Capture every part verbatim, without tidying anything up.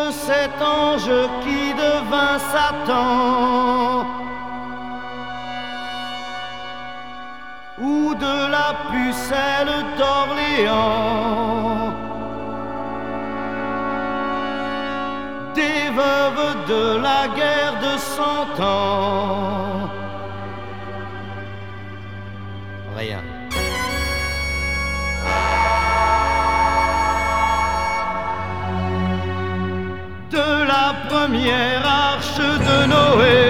cet ange qui devint Satan, ou de la pucelle d'Orléans, des veuves de la guerre de Cent Ans. Rien. De la première arche de Noé,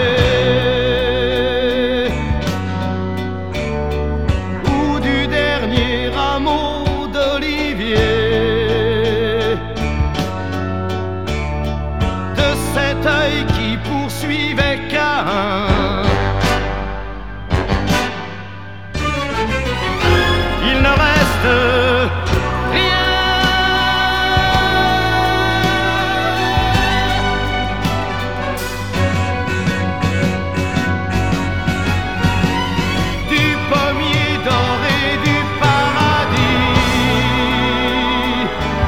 ou du dernier rameau d'olivier, de cet œil qui poursuivait Caïn, il ne reste rien. Du pommier doré du paradis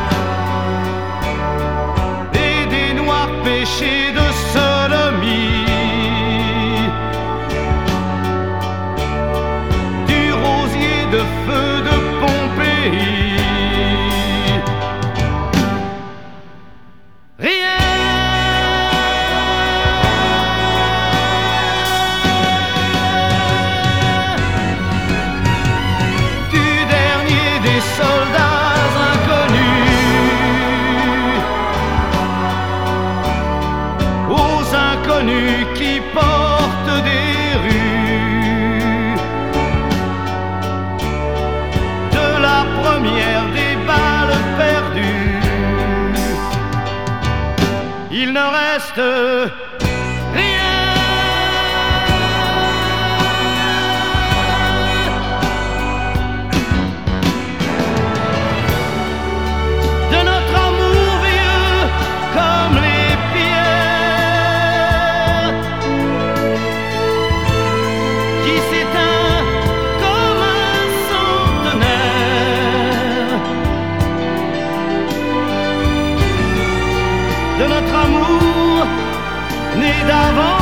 et des noirs péchés de sodomie, du rosier de feu de Pompéi. Rien. Du dernier des soldats inconnus aux inconnus qui portent des rues, de la première des balles perdues, il ne reste rien. De notre amour vieux comme les pierres, qui s'éteint comme un centenaire, de notre amour né d'avant